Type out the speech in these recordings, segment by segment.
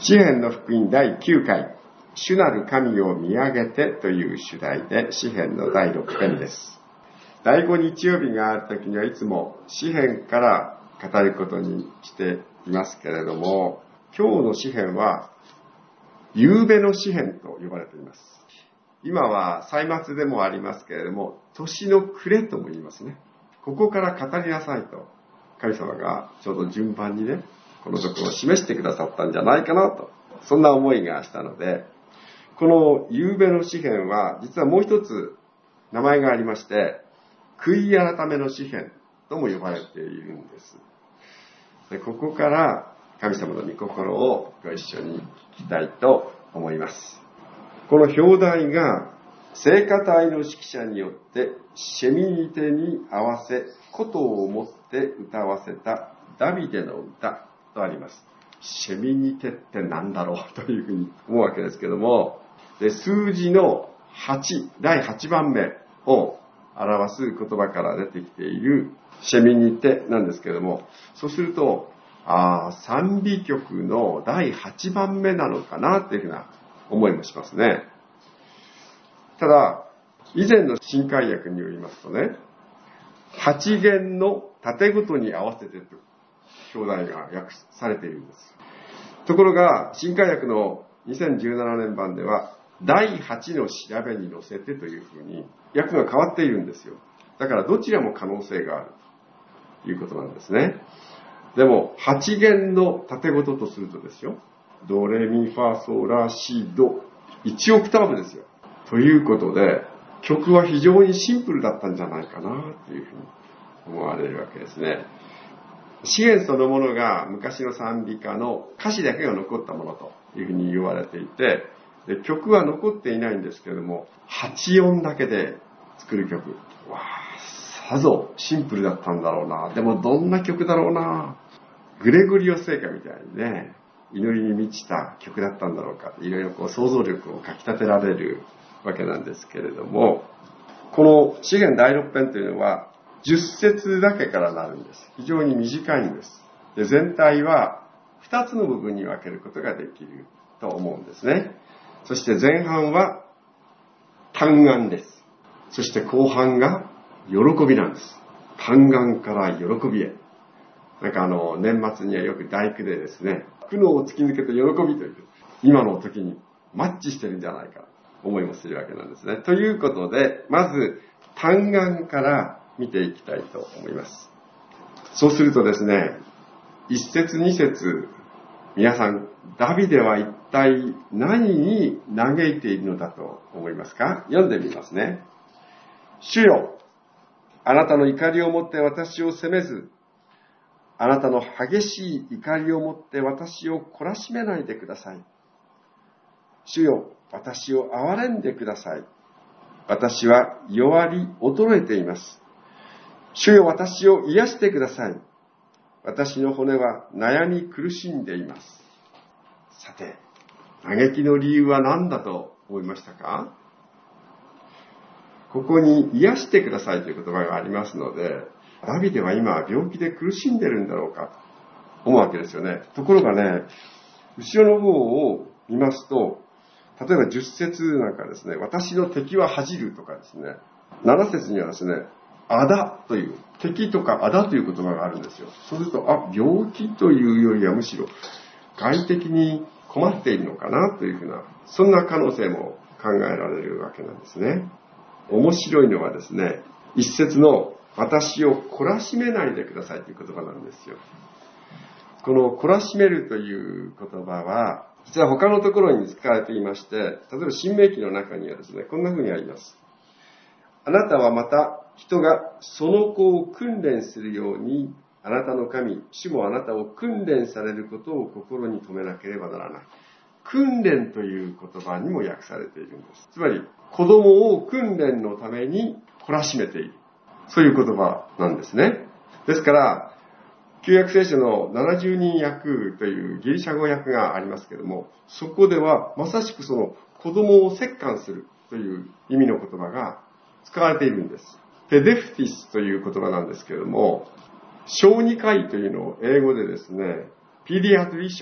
詩編の福音第9回、主なる神を見上げてという主題で、詩編の第6編です。第5日曜日があるときにはいつも詩編から語ることにしていますけれども、今日の詩編は、夕べの詩編と呼ばれています。今は歳末でもありますけれども、年の暮れとも言いますね。ここから語りなさいと、神様がちょうど順番にね、このところを示してくださったんじゃないかなと、そんな思いがしたので、この夕べの詩編は実はもう一つ名前がありまして、悔い改めの詩編とも呼ばれているんです。で、ここから神様の御心をご一緒に聞きたいと思います。この表題が聖歌隊の指揮者によってシェミニテに合わせ琴を持って歌わせたダビデの歌とあります。シェミニテって何だろうというふうに思うわけですけども、で、数字の8、第8番目を表す言葉から出てきているシェミニテなんですけども、そうすると、賛美曲の第8番目なのかなっていうふうな思いもしますね。ただ、以前の新海訳によりますとね、8弦の縦ごとに合わせてと表題が訳されているんです。ところが、新海訳の2017年版では、第8の調べに乗せてというふうに訳が変わっているんですよ。だからどちらも可能性があるということなんですね。でも、8弦の縦ごととするとですよ、ドレミファソラシド、1オクターブですよ。ということで、曲は非常にシンプルだったんじゃないかなというふうに思われるわけですね。詩編そのものが昔の賛美歌の歌詞だけが残ったものというふうに言われていて、で、曲は残っていないんですけれども、8音だけで作る曲。さぞシンプルだったんだろうな。でもどんな曲だろうな。グレゴリオ聖歌みたいにね、祈りに満ちた曲だったんだろうか。いろいろ想像力をかき立てられるわけなんですけれども、この詩編第6編というのは10節だけからなるんです。非常に短いんです。で、全体は2つの部分に分けることができると思うんですね。そして前半は嘆願です。そして後半が喜びなんです。嘆願から喜びへ。なんか年末にはよく第九でですね、苦悩を突き抜けて喜びという、今の時にマッチしてるんじゃないかと思いもするわけなんですね。ということで、まず嘆願から見ていきたいと思います。そうするとですね、1節2節、皆さん、ダビデは一体何に嘆いているのだと思いますか？読んでみますね。主よ、あなたの怒りをもって私を責めず、あなたの激しい怒りをもって私を懲らしめないでください。主よ、私を憐れんでください。私は弱り衰えています。主よ、私を癒してください。私の骨は悩み苦しんでいます。さて、嘆きの理由は何だと思いましたか？ここに癒してくださいという言葉がありますので、ダビデは今病気で苦しんでるんだろうかと思うわけですよね。ところがね、後ろの方を見ますと、例えば10節なんかですね、私の敵は恥じるとかですね、7節にはですね、あだという、敵とかあだという言葉があるんですよ。そうすると、病気というよりはむしろ外的に困っているのかなというふうな、そんな可能性も考えられるわけなんですね。面白いのはですね、一節の私を懲らしめないでくださいという言葉なんですよ。この懲らしめるという言葉は、実は他のところに使われていまして、例えば新明記の中にはですね、こんな風にあります。あなたはまた人がその子を訓練するように、あなたの神、主もあなたを訓練されることを心に留めなければならない。訓練という言葉にも訳されているんです。つまり、子供を訓練のために懲らしめている。そういう言葉なんですね。ですから、旧約聖書の70人訳というギリシャ語訳がありますけれども、そこではまさしくその子供を折檻するという意味の言葉が使われているんです。ペデフティスという言葉なんですけれども、小児科医というのを英語でですね、ピディアトリシャン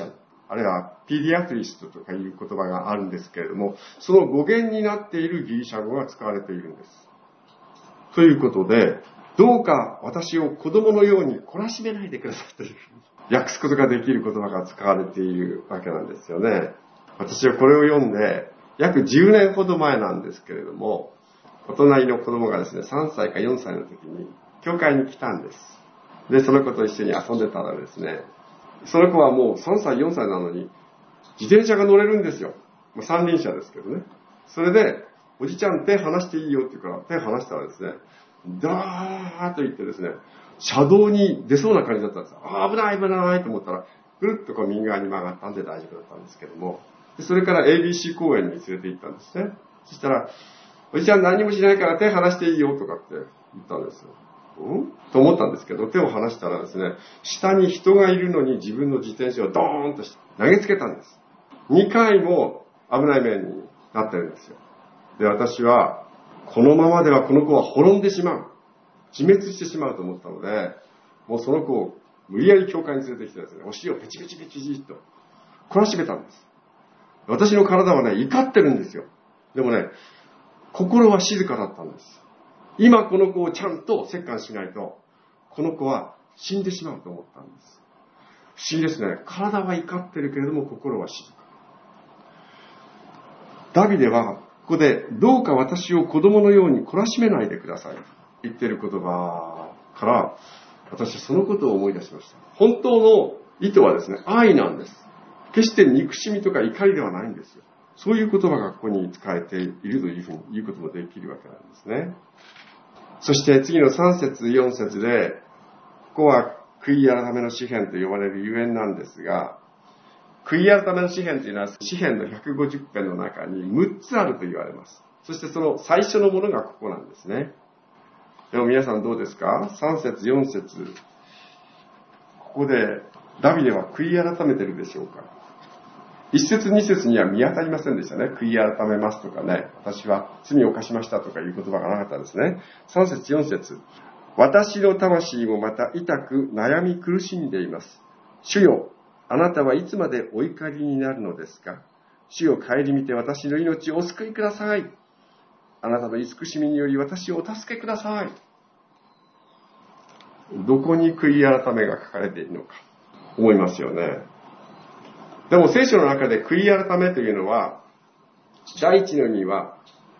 あるいはピディアトリストとかいう言葉があるんですけれども、その語源になっているギリシャ語が使われているんです。ということで、どうか私を子供のように懲らしめないでくださいという訳すことができる言葉が使われているわけなんですよね。私はこれを読んで、約10年ほど前なんですけれども、お隣の子供がですね、3歳か4歳の時に教会に来たんです。で、その子と一緒に遊んでたらですね、その子はもう3歳4歳なのに自転車が乗れるんですよ。三輪車ですけどね。それで、おじちゃん手離していいよって言うから手離したらですね、ダーッと言ってですね、車道に出そうな感じだったんですよ。危ない危ないと思ったら、ぐるっとこう右側に曲がったんで大丈夫だったんですけども、でそれから ABC 公園に連れて行ったんですね。そしたら、おじちゃん何もしないから手離していいよとかって言ったんですよ。と思ったんですけど、手を離したらですね、下に人がいるのに自分の自転車をドーンと投げつけたんです。2回も危ない面になってるんですよ。で、私は、このままではこの子は滅んでしまう。自滅してしまうと思ったので、もうその子を無理やり教会に連れてきてですね、お尻をペチペチペチペチと懲らしめたんです。私の体はね、怒ってるんですよ。でもね、心は静かだったんです。今この子をちゃんと折檻しないと、この子は死んでしまうと思ったんです。不思議ですね。体は怒ってるけれども心は静か。ダビデはここで、どうか私を子供のように懲らしめないでくださいと言っている言葉から、私はそのことを思い出しました。本当の意図はですね、愛なんです。決して憎しみとか怒りではないんですよ。そういう言葉がここに使えているというふうに言うこともできるわけなんですね。そして次の3節4節で、ここは悔い改めの詩篇と呼ばれるゆえんなんですが、悔い改めの詩篇というのは詩篇の150編の中に6つあると言われます。そしてその最初のものがここなんですね。でも皆さんどうですか？ 3 節4節、ここでダビデは悔い改めてるでしょうか？1節2節には見当たりませんでしたね。悔い改めますとかね、私は罪を犯しましたとかいう言葉がなかったですね。3節4節、私の魂もまた痛く悩み苦しんでいます。主よ、あなたはいつまでお怒りになるのですか？主よ、顧みて私の命をお救いください。あなたの慈しみにより私をお助けください。どこに悔い改めが書かれているのか思いますよね。でも聖書の中で悔い改めというのは、第一の意味は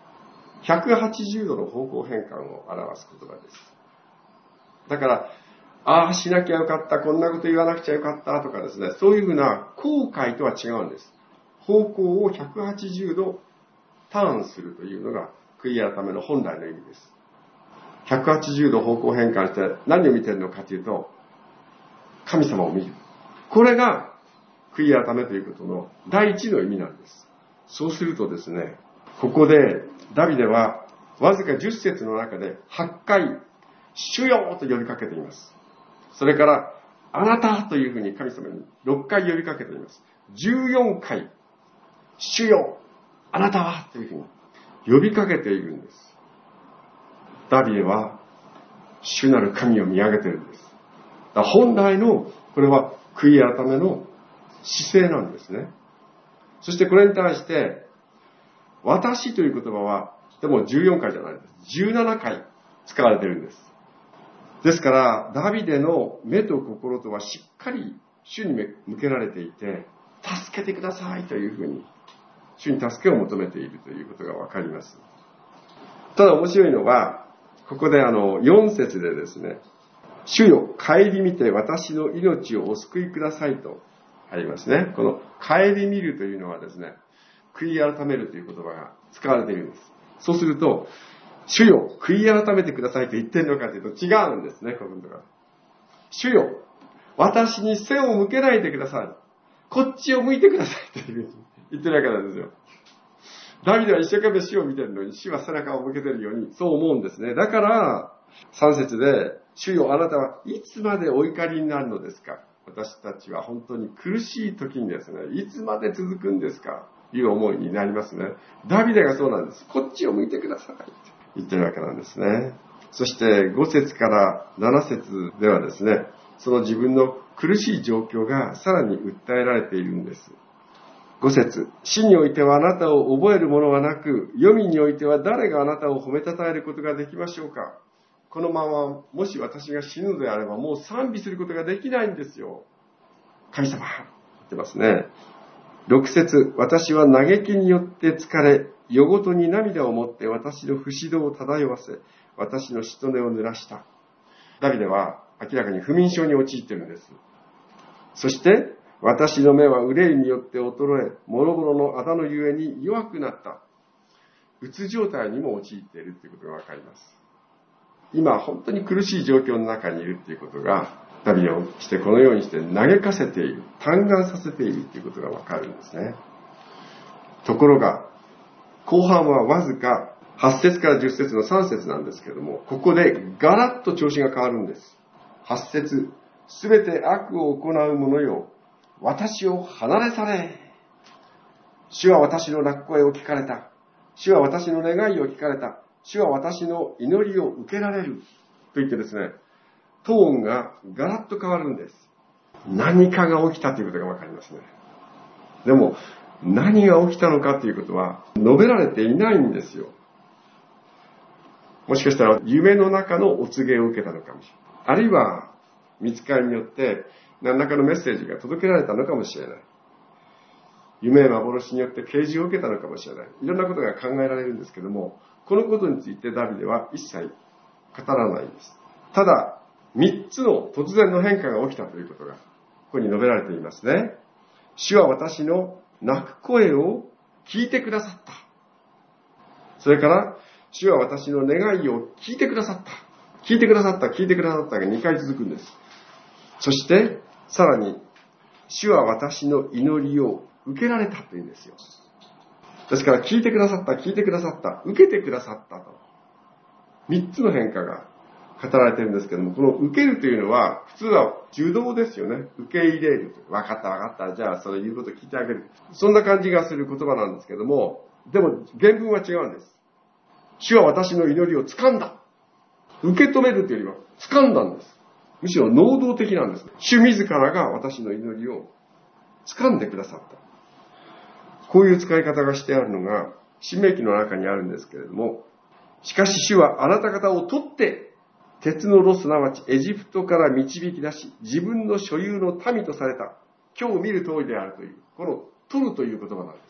180度の方向変換を表す言葉です。だから、ああしなきゃよかった、こんなこと言わなくちゃよかったとかですね、そういうふうな後悔とは違うんです。方向を180度ターンするというのが悔い改めの本来の意味です。180度方向変換して何を見てるのかというと、神様を見る。これが悔い改めということの第一の意味なんです。そうするとですね、ここでダビデはわずか10節の中で8回、主よと呼びかけています。それから、あなたというふうに神様に6回呼びかけています。14回、主よ、あなたはというふうに呼びかけているんです。ダビデは主なる神を見上げているんです。だから本来のこれは悔い改めの姿勢なんですね。そしてこれに対して私という言葉はでも14回じゃないです。17回使われているんです。ですからダビデの目と心とはしっかり主に向けられていて、助けてくださいというふうに主に助けを求めているということがわかります。ただ面白いのはここで4節でですね、主よ、顧みて私の命をお救いくださいとありますね。この顧みるというのはですね、悔い改めるという言葉が使われているんです。そうすると、主よ、悔い改めてくださいと言ってるのかというと違うんですね、このことが。主よ、私に背を向けないでください。こっちを向いてくださいというふうに言ってるわけなんですよ。ダビデは一生懸命主を見てるのに、主は背中を向けてるように、そう思うんですね。だから、3節で、主よ、あなたはいつまでお怒りになるのですか？私たちは本当に苦しい時にですね、いつまで続くんですか？という思いになりますね。ダビデがそうなんです。こっちを向いてくださいって言ってるわけなんですね。そして5節から7節ではですね、その自分の苦しい状況がさらに訴えられているんです。5節、死においてはあなたを覚えるものはなく、黄泉においては誰があなたを褒めたたえることができましょうか。このまま、もし私が死ぬのであれば、もう賛美することができないんですよ。神様、言ってますね。6節、私は嘆きによって疲れ、夜ごとに涙を持って私の不死道を漂わせ、私のしとねを濡らした。ダビデは明らかに不眠症に陥っているんです。そして、私の目は憂いによって衰え、もろもろのあだのゆえに弱くなった。うつ状態にも陥っているということがわかります。今、本当に苦しい状況の中にいるということが、ダビデをしてこのようにして嘆かせている、嘆願させているということがわかるんですね。ところが、後半はわずか8節から10節の3節なんですけれども、ここでガラッと調子が変わるんです。8節、すべて悪を行う者よ、私を離れ去れ。主は私の泣く声を聞かれた。主は私の願いを聞かれた。主は私の祈りを受けられる。と言ってですね、トーンがガラッと変わるんです。何かが起きたということがわかりますね。でも、何が起きたのかということは述べられていないんですよ。もしかしたら夢の中のお告げを受けたのかもしれない。あるいは、見つかりによって何らかのメッセージが届けられたのかもしれない。夢や幻によって啓示を受けたのかもしれない。いろんなことが考えられるんですけども、このことについてダビデは一切語らないんです。ただ、3つの突然の変化が起きたということが、ここに述べられていますね。主は私の泣く声を聞いてくださった。それから、主は私の願いを聞いてくださった。聞いてくださった、聞いてくださったが2回続くんです。そして、さらに、主は私の祈りを受けられたというんですよ。ですから、聞いてくださった、聞いてくださった、受けてくださったと。3つの変化が語られているんですけども、この受けるというのは、普通は受動ですよね。受け入れる。分かった分かった。じゃあ、それ言うこと聞いてあげる。そんな感じがする言葉なんですけども、でも、原文は違うんです。主は私の祈りを掴んだ。受け止めるというよりは、掴んだんです。むしろ能動的なんです。主自らが私の祈りを掴んでくださった。こういう使い方がしてあるのが、申命記の中にあるんですけれども、しかし主はあなた方を取って、鉄のロすなわちエジプトから導き出し、自分の所有の民とされた。今日見る通りであるという、この取るという言葉なんです。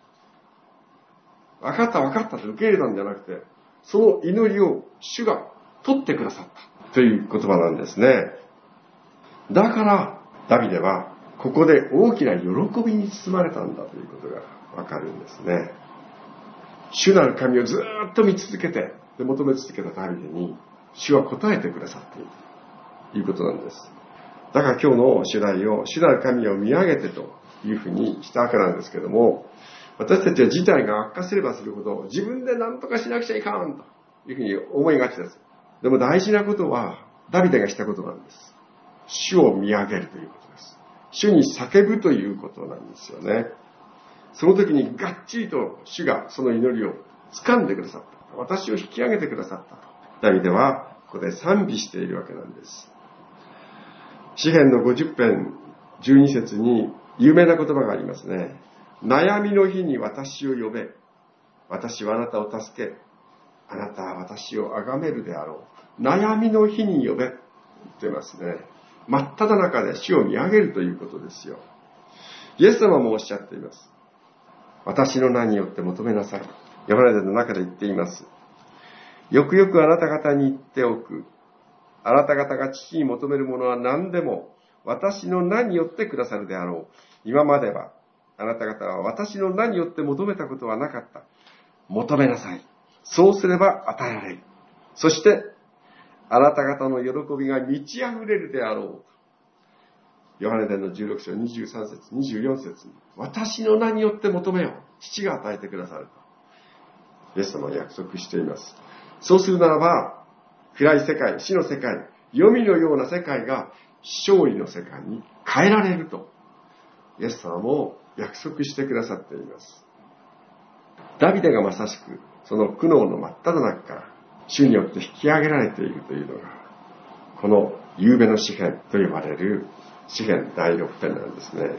分かった分かったと受け入れたんじゃなくて、その祈りを主が取ってくださったという言葉なんですね。だから、ダビデはここで大きな喜びに包まれたんだということがわかるんですね。主なる神をずっと見続けて、求め続けたダビデに、主は答えてくださっているということなんです。だから今日の主題を、主なる神を見上げてというふうにしたわけなんですけども、私たちは事態が悪化すればするほど、自分で何とかしなくちゃいかんというふうに思いがちです。でも大事なことは、ダビデがしたことなんです。主を見上げるということです。主に叫ぶということなんですよね。その時にがっちりと主がその祈りを掴んでくださった。私を引き上げてくださったと。ダビデはここで賛美しているわけなんです。詩編の50編12節に有名な言葉がありますね。悩みの日に私を呼べ。私はあなたを助け。あなたは私を崇めるであろう。悩みの日に呼べ。言ってますね。真っ只中で主を見上げるということですよ。イエス様もおっしゃっています。私の名によって求めなさい。ヨハネの中で言っています。よくよくあなた方に言っておく。あなた方が父に求めるものは何でも私の名によってくださるであろう。今まではあなた方は私の名によって求めたことはなかった。求めなさい。そうすれば与えられる。そしてあなた方の喜びが満ち溢れるであろう。ヨハネ伝の16章23節24節に私の名によって求めよう。父が与えてくださるとイエス様は約束しています。そうするならば暗い世界、死の世界、黄泉のような世界が勝利の世界に変えられるとイエス様も約束してくださっています。ダビデがまさしくその苦悩の真っ只中から主によって引き上げられているというのがこの夕べの詩篇と呼ばれる詩編第6編なんですね。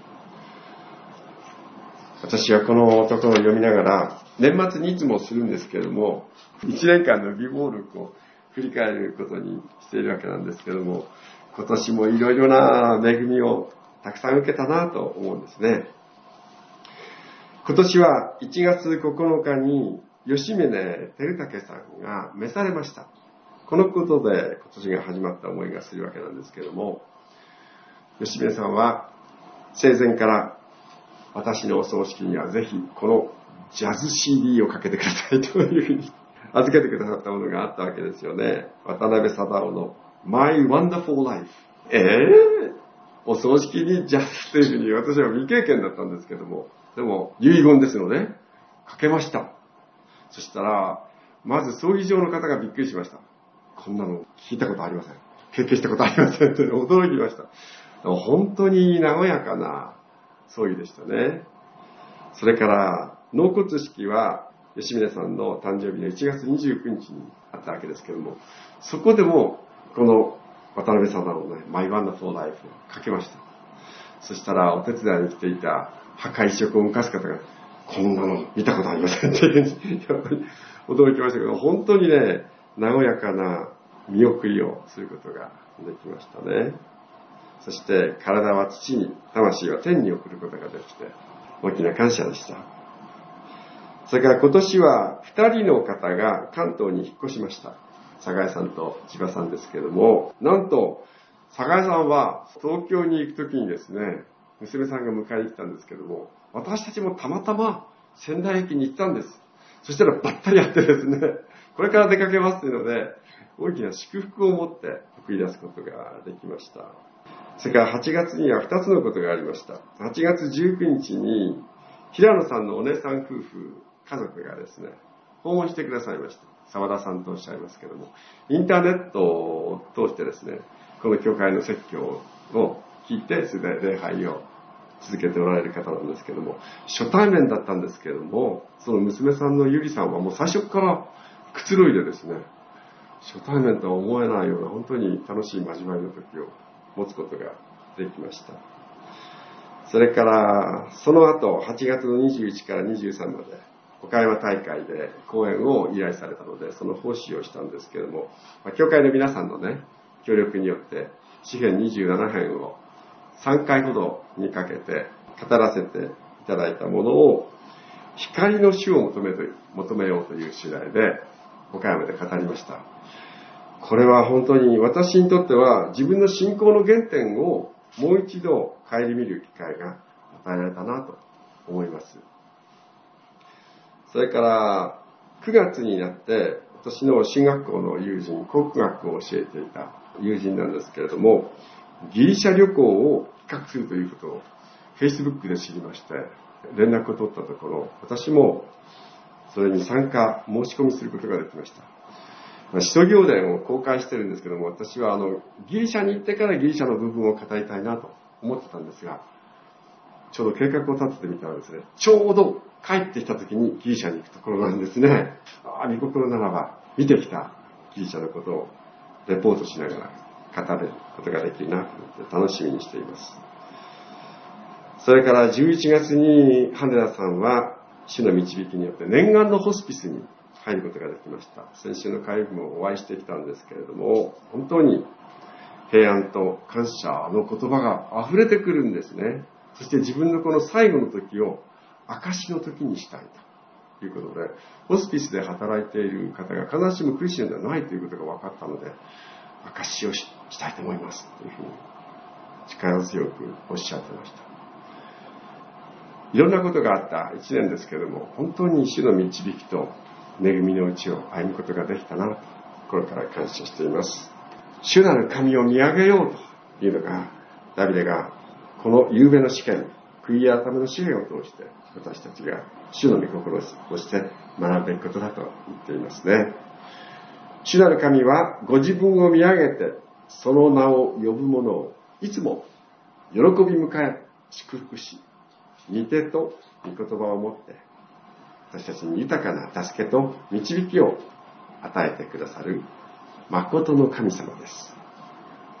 私はこのところを読みながら、年末にいつもするんですけれども、1年間の備忘録を振り返ることにしているわけなんですけれども、今年もいろいろな恵みをたくさん受けたなと思うんですね。今年は1月9日に吉峰照武さんが召されました。このことで今年が始まった思いがするわけなんですけれども、吉峰さんは生前から私のお葬式にはぜひこのジャズ CD をかけてくださいというふうに預けてくださったものがあったわけですよね。渡辺貞夫の My Wonderful Life。お葬式にジャズというふうに私は未経験だったんですけども、でも遺言ですのでかけました。そしたらまず葬儀場の方がびっくりしました。こんなの聞いたことありません、経験したことありませんと驚きました。本当に和やかな葬儀でしたね。それから納骨式は吉峰さんの誕生日の1月29日にあったわけですけども、そこでもこの渡辺貞夫のね My Wonderful Life をかけました。そしたらお手伝いに来ていた墓一色を動かす方が、こんなの見たことありませんってやっぱり驚きましたけど、本当にね和やかな見送りをすることができましたね。そして体は父に、魂は天に送ることができて大きな感謝でした。それから今年は2人の方が関東に引っ越しました。寒河江さんと千葉さんですけれども、なんと寒河江さんは東京に行くときにですね、娘さんが迎えに来たんですけども、私たちもたまたま仙台駅に行ったんです。そしたらばったり会ってですね、これから出かけますというので、大きな祝福を持って送り出すことができました。それから8月には2つのことがありました。8月19日に平野さんのお姉さん夫婦家族がですね、訪問してくださいました。沢田さんとおっしゃいますけども、インターネットを通してですね、この教会の説教を聞いて、それで礼拝を続けておられる方なんですけども、初対面だったんですけれども、その娘さんのゆりさんはもう最初からくつろいでですね、初対面とは思えないような本当に楽しい交わりの時を持つことができました。それからその後8月の21から23まで岡山大会で講演を依頼されたので、その奉仕をしたんですけれども、教会の皆さんのね協力によって詩編27編を3回ほどにかけて語らせていただいたものを、光の主を求めようという主題で岡山で語りました。これは本当に私にとっては自分の信仰の原点をもう一度顧みる機会が与えられたなと思います。それから9月になって私の進学校の友人、国学を教えていた友人なんですけれども、ギリシャ旅行を企画するということを Facebook で知りまして、連絡を取ったところ、私もそれに参加申し込みすることができました。使徒行伝を公開してるんですけども、私はギリシャに行ってからギリシャの部分を語りたいなと思ってたんですが、ちょうど計画を立ててみたらですね、ちょうど帰ってきた時にギリシャに行くところなんですね。御心ならば見てきたギリシャのことをレポートしながら語ることができるなと思って楽しみにしています。それから11月に羽田さんは主の導きによって念願のホスピスに入ることができました。先週の会議もお会いしてきたんですけれども、本当に平安と感謝の言葉が溢れてくるんですね。そして自分のこの最後の時を証の時にしたいということで、ホスピスで働いている方が必ずしもクリスチャンではないということが分かったので、証をしたいと思いますというふうに力強くおっしゃってました。いろんなことがあった一年ですけれども、本当に主の導きと恵みのうちを歩むことができたなと心から感謝しています。主なる神を見上げようというのがダビデがこの夕べの試験、悔い改めの試練を通して私たちが主の御心をして学ぶべきことだと言っていますね。主なる神はご自分を見上げてその名を呼ぶ者をいつも喜び迎え祝福し、御手と御言葉を持って私たちに豊かな助けと導きを与えてくださる誠の神様です。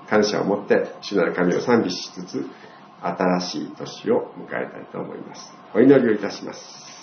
感謝を持って主なる神を賛美しつつ、新しい年を迎えたいと思います。お祈りをいたします。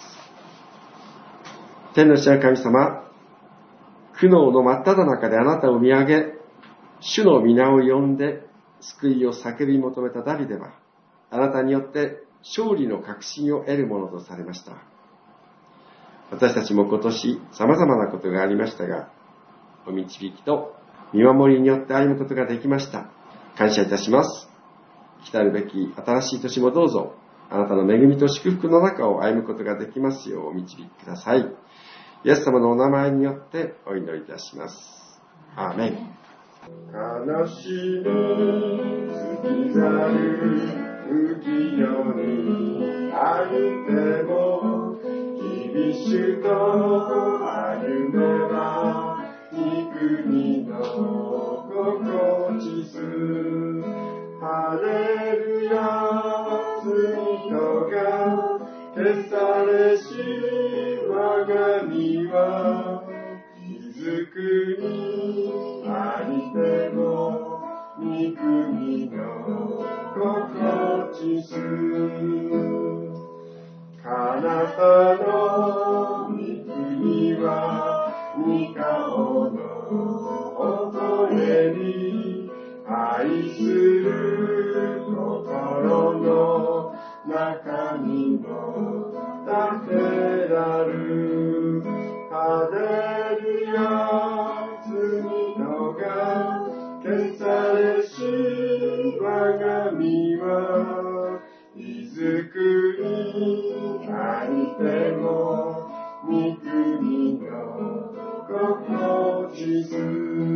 天の父なる神様、苦悩の真っ只中であなたを見上げ、主の皆を呼んで救いを叫び求めたダビデは、あなたによって勝利の確信を得るものとされました。私たちも今年様々なことがありましたが、お導きと見守りによって歩むことができました。感謝いたします。来たるべき新しい年もどうぞ、あなたの恵みと祝福の中を歩むことができますようお導きください。イエス様のお名前によってお祈りいたします。アーメン。悲しみ尽きざる浮世にあるても厳しと歩めば御国の心地す。ハレルヤ、罪とが消されし我が身は水国ありても御国の心地す。彼方の御国は御顔の恐れに愛する心の中にも立てらる。ハレルヤ、罪のが消されし我が身は水国ありても御国の心地す。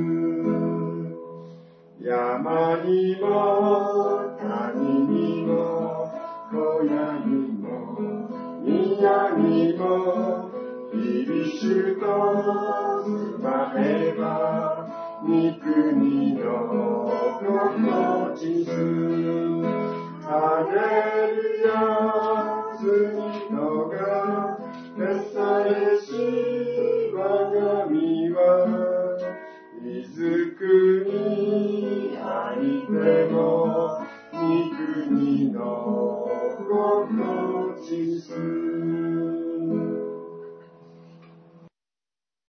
山にも谷にも小屋にも宮にも日々主と住まえば御国の心地す。ハレルヤ、罪のが消されし我が身は水国ありても御国の心地す。